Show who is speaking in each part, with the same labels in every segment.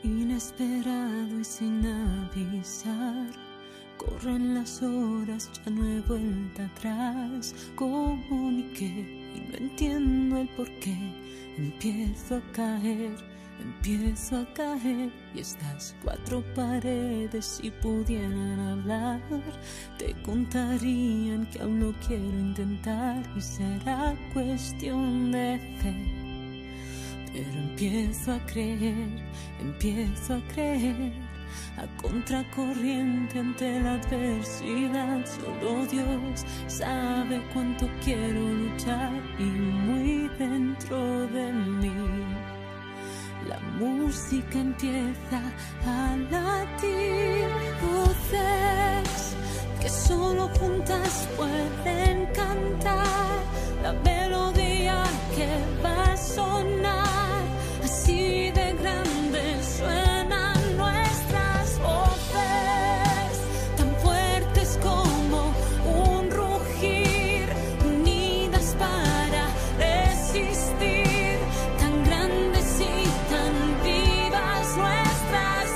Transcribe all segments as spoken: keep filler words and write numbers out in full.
Speaker 1: Inesperado y sin avisar, corren las horas, ya no he vuelta atrás. Comuniqué y no entiendo el porqué. Empiezo a caer, empiezo a caer. Y estas cuatro paredes, si pudieran hablar, te contarían que aún lo quiero intentar. Y será cuestión de fe, pero empiezo a creer, empiezo a creer, a contracorriente ante la adversidad. Solo Dios sabe cuánto quiero luchar, y muy dentro de mí la música empieza a latir. Voces que solo juntas pueden cantar la melodía que va a sonar. Así de grande suenan nuestras voces, tan fuertes como un rugir, unidas para resistir, tan grandes y tan vivas nuestras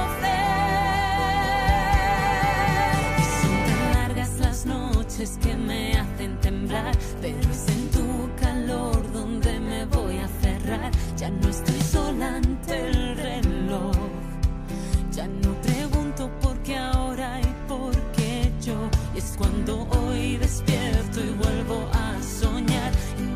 Speaker 1: voces. Y son tan largas las noches que me hacen temblar, pero es en tu calor donde me voy a aferrar. Ya no estoy sola ante el reloj, ya no pregunto por qué ahora y por qué yo. Y es cuando hoy despierto y vuelvo a soñar, y